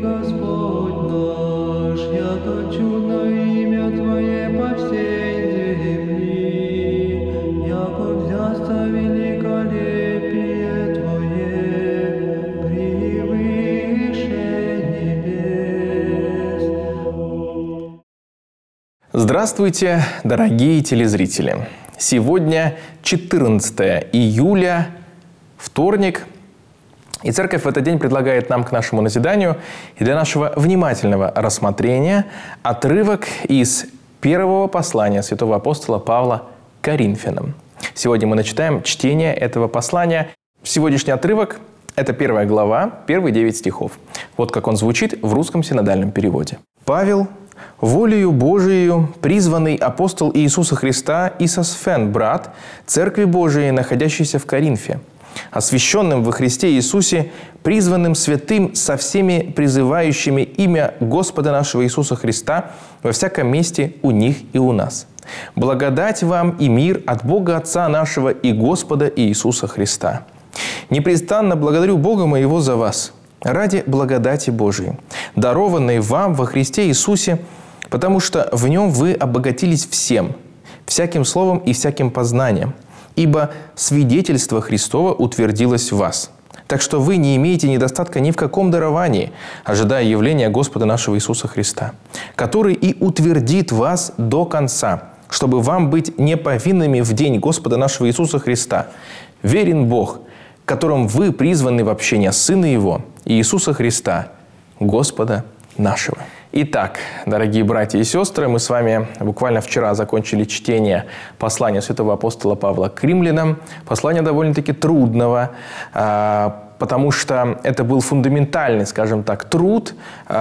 Господь наш, яко чудно имя Твое по всей земли, яко взясто великолепие Твое превыше небес. Здравствуйте, дорогие телезрители! Сегодня 14 июля, вторник, и Церковь в этот день предлагает нам к нашему назиданию и для нашего внимательного рассмотрения отрывок из первого послания святого апостола Павла к Коринфянам. Сегодня мы начинаем чтение этого послания. Сегодняшний отрывок – это 1 глава, первые 9 стихов. Вот как он звучит в русском синодальном переводе. «Павел, волею Божией, призванный апостол Иисуса Христа и Сосфен, брат, Церкви Божией, находящейся в Коринфе, освященным во Христе Иисусе, призванным святым со всеми призывающими имя Господа нашего Иисуса Христа во всяком месте у них и у нас. Благодать вам и мир от Бога Отца нашего и Господа Иисуса Христа. Непрестанно благодарю Бога моего за вас, ради благодати Божией, дарованной вам во Христе Иисусе, потому что в Нем вы обогатились всем, всяким словом и всяким познанием, ибо свидетельство Христово утвердилось в вас. Так что вы не имеете недостатка ни в каком даровании, ожидая явления Господа нашего Иисуса Христа, который и утвердит вас до конца, чтобы вам быть неповинными в день Господа нашего Иисуса Христа. Верен Бог, которым вы призваны в общение Сына Его, Иисуса Христа, Господа нашего». Итак, дорогие братья и сестры, мы с вами буквально вчера закончили чтение послания святого апостола Павла к римлянам. Послание довольно-таки трудного, потому что это был фундаментальный, скажем так, труд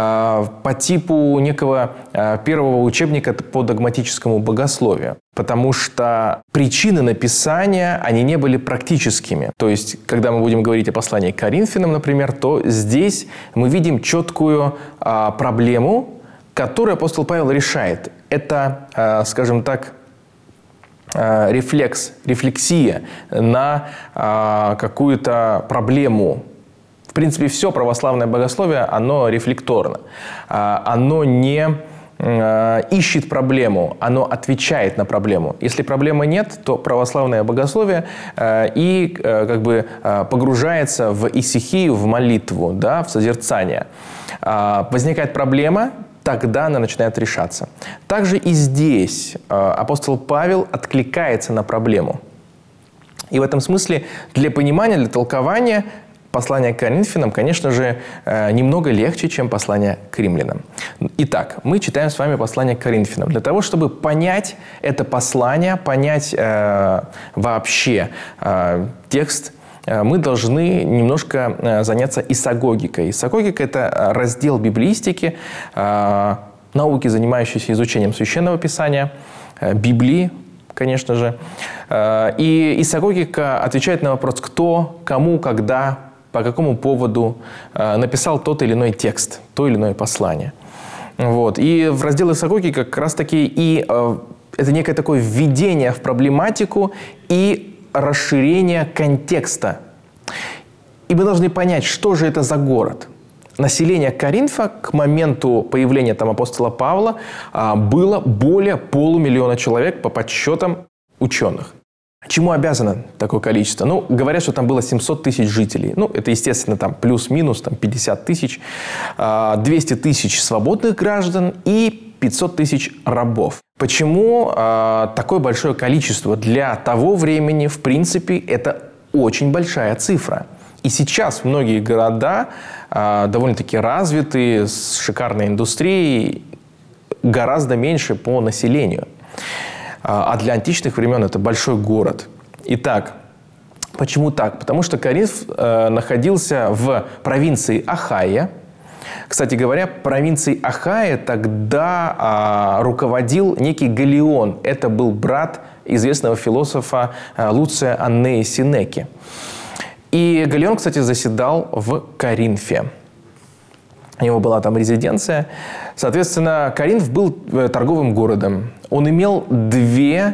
по типу некого первого учебника по догматическому богословию. Потому что причины написания, они не были практическими. То есть, когда мы будем говорить о послании к Коринфянам, например, то здесь мы видим четкую проблему, которую апостол Павел решает. Это, скажем так, рефлексия на какую-то проблему. В принципе, все православное богословие, оно рефлекторно. Оно не ищет проблему, оно отвечает на проблему. Если проблемы нет, то православное богословие погружается в исихию, в молитву, да, в созерцание. Возникает проблема, тогда она начинает решаться. Также и здесь апостол Павел откликается на проблему. И в этом смысле для понимания, для толкования послание к Коринфянам, конечно же, немного легче, чем послание к римлянам. Итак, мы читаем с вами послание к Коринфянам. Для того, чтобы понять это послание, понять вообще текст, мы должны немножко заняться исагогикой. Исагогика – это раздел библеистики, науки, занимающейся изучением Священного Писания, Библии, конечно же. И исагогика отвечает на вопрос, кто, кому, когда, по какому поводу написал тот или иной текст, то или иное послание. Вот. И в раздел исагогика как раз-таки это некое такое введение в проблематику и расширение контекста. И мы должны понять, что же это за город. Население Коринфа к моменту появления там апостола Павла было более 500 000 человек по подсчетам ученых. Чему обязано такое количество? Говорят, что там было 700 000 жителей. Это, естественно, там плюс-минус 50 000, 200 000 свободных граждан и 500 000 рабов. Почему такое большое количество? Для того времени, в принципе, это очень большая цифра. И сейчас многие города довольно-таки развитые, с шикарной индустрией, гораздо меньше по населению. А для античных времен это большой город. Итак, почему так? Потому что Коринф находился в провинции Ахайя. Кстати говоря, провинцией Ахайя тогда руководил некий Галлион. Это был брат известного философа Луция Аннея Сенеки. И Галлион, кстати, заседал в Коринфе. У него была там резиденция. Соответственно, Коринф был торговым городом. Он имел две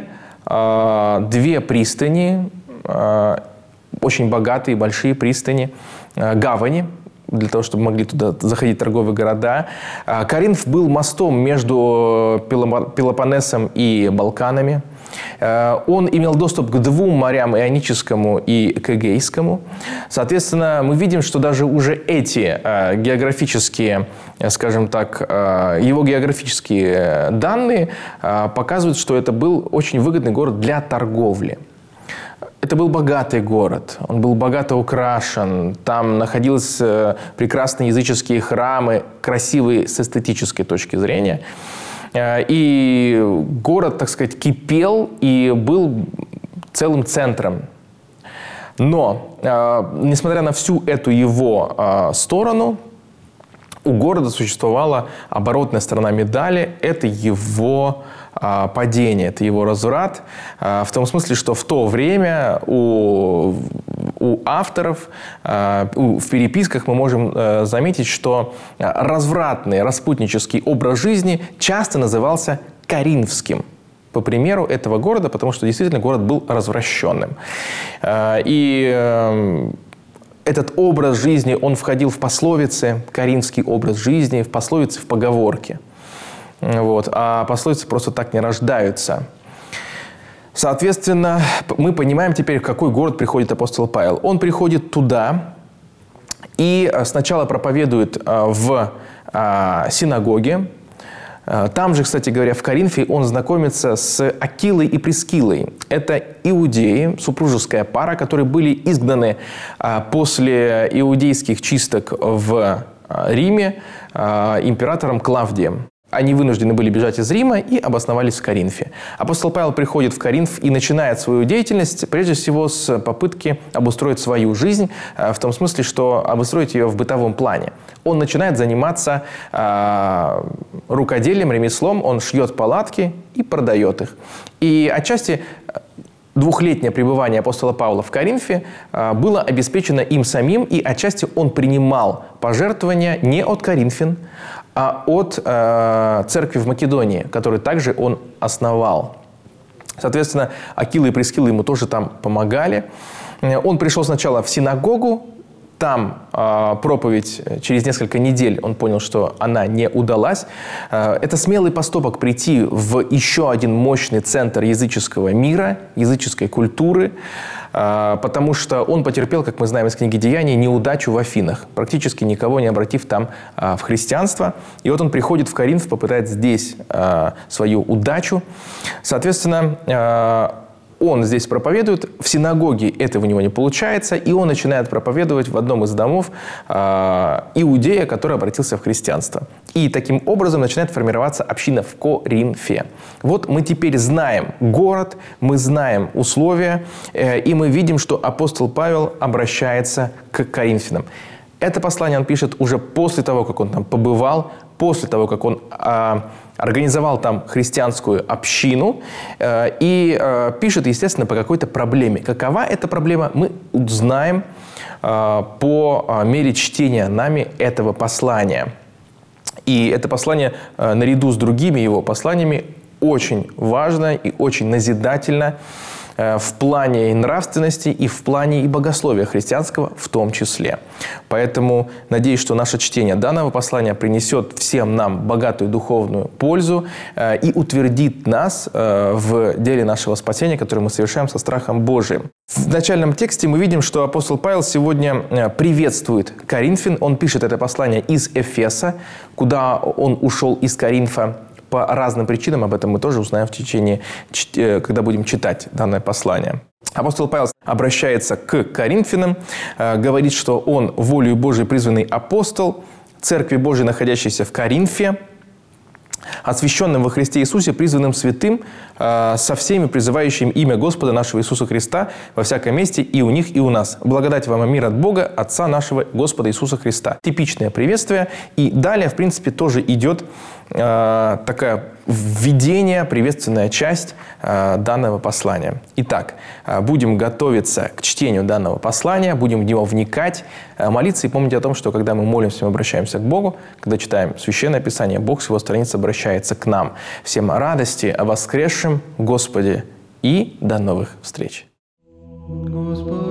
пристани, очень богатые, большие пристани, гавани. для того, чтобы могли туда заходить торговые города. Коринф был мостом между Пелопоннесом и Балканами. Он имел доступ к двум морям, Ионическому и к Эгейскому. Соответственно, мы видим, что даже уже эти географические, скажем так, его географические данные показывают, что это был очень выгодный город для торговли. Это был богатый город, он был богато украшен, там находились прекрасные языческие храмы, красивые с эстетической точки зрения. И город, так сказать, кипел и был целым центром. Но, несмотря на всю эту его сторону, у города существовала оборотная сторона медали – это его падение, это его разврат. В том смысле, что в то время у авторов в переписках мы можем заметить, что развратный, распутнический образ жизни часто назывался коринфским. По примеру этого города, потому что действительно город был развращенным. И этот образ жизни, он входил в пословицы, коринфский образ жизни, в пословицы, в поговорки. Вот. А пословицы просто так не рождаются. Соответственно, мы понимаем теперь, в какой город приходит апостол Павел. Он приходит туда и сначала проповедует в синагоге. Там же, кстати говоря, в Коринфе он знакомится с Акилой и Прискилой. Это иудеи, супружеская пара, которые были изгнаны после иудейских чисток в Риме императором Клавдием. Они вынуждены были бежать из Рима и обосновались в Коринфе. Апостол Павел приходит в Коринф и начинает свою деятельность, прежде всего, с попытки обустроить свою жизнь, в том смысле, что обустроить ее в бытовом плане. Он начинает заниматься рукоделием, ремеслом, он шьет палатки и продает их. И отчасти двухлетнее пребывание апостола Павла в Коринфе было обеспечено им самим, и отчасти он принимал пожертвования не от коринфян, а от церкви в Македонии, которую также он основал. Соответственно, Акила и Прискила ему тоже там помогали. Он пришел сначала в синагогу, там проповедь через несколько недель, он понял, что она не удалась. Это смелый поступок прийти в еще один мощный центр языческого мира, языческой культуры, потому что он потерпел, как мы знаем из книги «Деяний», неудачу в Афинах, практически никого не обратив там в христианство. И вот он приходит в Коринф, попытает здесь свою удачу. Соответственно, он здесь проповедует, в синагоге этого у него не получается, и он начинает проповедовать в одном из домов иудея, который обратился в христианство. И таким образом начинает формироваться община в Коринфе. Вот мы теперь знаем город, мы знаем условия, и мы видим, что апостол Павел обращается к коринфянам. Это послание он пишет уже после того, как он там побывал, после того, как он организовал там христианскую общину и пишет, естественно, по какой-то проблеме. Какова эта проблема, мы узнаем по мере чтения нами этого послания. И это послание, наряду с другими его посланиями, очень важно и очень назидательно в плане и нравственности, и в плане и богословия христианского в том числе. Поэтому надеюсь, что наше чтение данного послания принесет всем нам богатую духовную пользу и утвердит нас в деле нашего спасения, которое мы совершаем со страхом Божиим. В начальном тексте мы видим, что апостол Павел сегодня приветствует коринфян. Он пишет это послание из Эфеса, куда он ушел из Коринфа. По разным причинам, об этом мы тоже узнаем в течение, когда будем читать данное послание. Апостол Павел обращается к коринфянам, говорит, что он волею Божией призванный апостол Церкви Божией, находящейся в Коринфе, освященным во Христе Иисусе, призванным святым, со всеми призывающими имя Господа нашего Иисуса Христа во всяком месте, и у них, и у нас. Благодать вам и мир от Бога, Отца нашего Господа Иисуса Христа. Типичное приветствие. И далее, в принципе, тоже идет такая введение, приветственная часть данного послания. Итак, будем готовиться к чтению данного послания, будем в него вникать, молиться и помнить о том, что когда мы молимся, мы обращаемся к Богу, когда читаем Священное Писание, Бог с его страниц обращается к нам. Всем радости о воскресшем Господе и до новых встреч. Господи.